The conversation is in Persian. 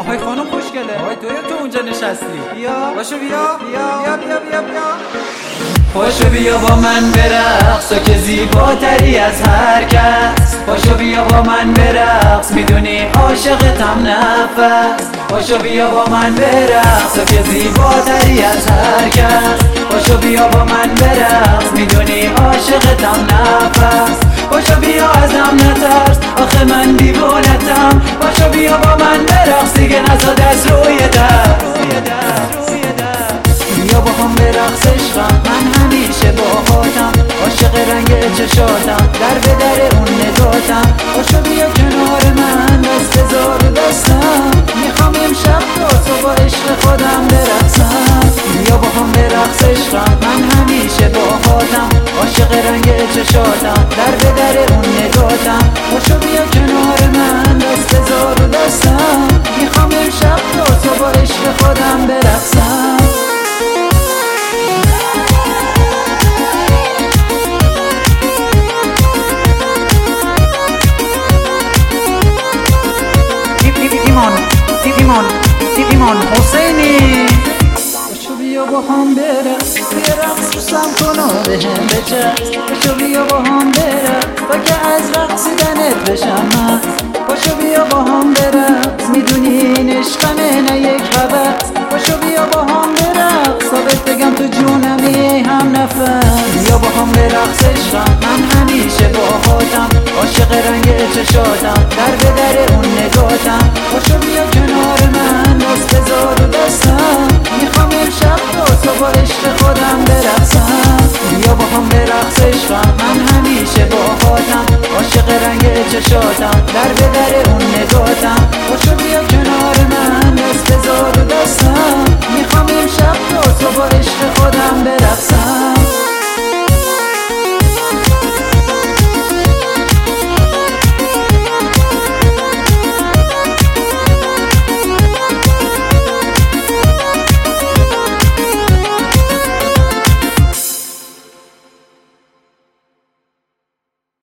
آهای خانم خوشگله، آهای توی تو اونجا نشستی، بیا باشو، بیا بیا بیا بیا بیا پاشو بیا با من برقص، تو که زیباتری از هر کس. پاشو بیا با من برقص، میدونی عاشقتم نفس. پاشو بیا با من برقص، تو که زیباتری از هر کس. پاشو بیا با من برقص، میدونی عاشقتم نفس. پاشو بیا ازم نترس، آخه من دیوانتم. پاشو بیا با من برقص، دیگه نزاد از روی دست. بیا با هم برقص عشقم، من همیشه باهاتم. عاشق رنگ چشاتم، در به در اون نگاتم. پاشو بیا کنار من، دست بذار رو دستم. میخوام امشب تو با عشق خودم برقصم. بیا با هم برقص عشقم، من همیشه باهاتم. عاشق رنگ چشاتم، در به در اون نگاتم. پاشو بیا کنار من، دست بذار رو دستم. میخوام امشب تو با عشق خودم برقصم. ایمان حسینی، باشو بیا با هم برقص، یه رقص رو سم کن و بهم بچسب. باشو بیا با هم برقص، تا که از رقصیدنت بشم من. باشو بیا با هم برقص، میدونی این عشقمه نه یک هوس. باشو بیا با هم برقص، تا بهت بگم تو جونمی هم نفس. بیا با هم برقص عشقم، من همیشه باهاتم. عاشق رنگ چشاتم، در به در اون نگاتم. باشو بیا کنار من، دست بذار رو دستم. میخوام امشب تو با عشق خودم برقصم. بیا با هم برقص عشقم، من همیشه باهاتم. عاشق رنگ چشاتم، در به در اون